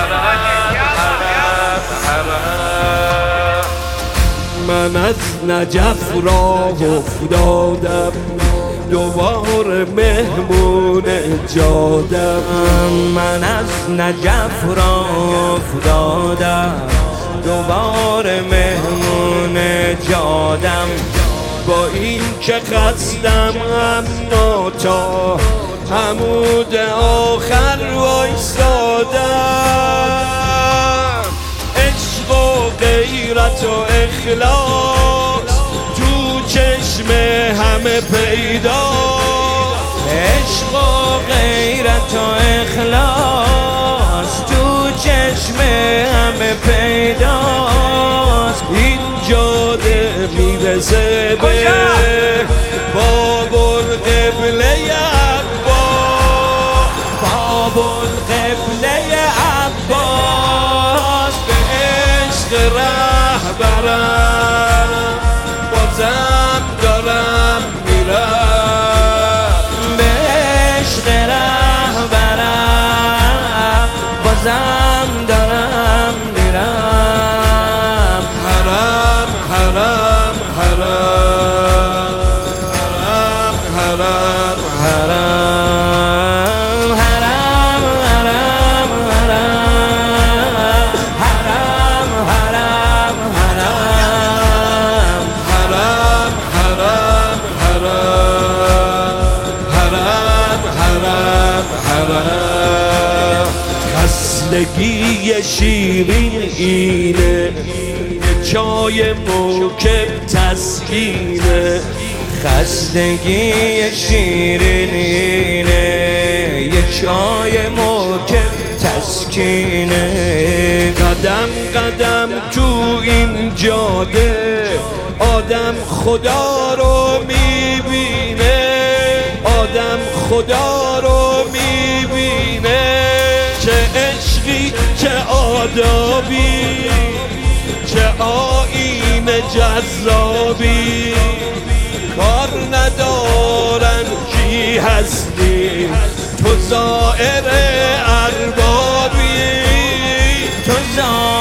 من از نجف راه افتادم دوباره مهمون جادم. من از نجف راه افتادم دوباره مهمون جادم. با این که قصدم اما تا عمود آخر وایسادم. عشق و غیرت و اخلاص تو چشم همه پیدا. عشق و غیرت و اخلاص تو چشم همه پیداست. این جاده میرسه به باب القبله عباس. باب القبله عباس. به عشق رهبرم بازم دارم میرم. به عشق رهبرم بازم دارم میرم. حرم حرم حرم حرم حرم حرم حرم حرم حرم حرم حرم حرم حرم حرم حرم. خستگی شیرین اینه یه چای موکب تسکینه. خستگی شیرین اینه یه چای موکب تسکینه. قدم قدم تو این جاده آدم خدا رو میبینه. آدم خدا رو میبینه. چه عشقی چه آدابی چه آیین جذابی. کار ندارن کی هستی تو زائر اربابی. تو زائر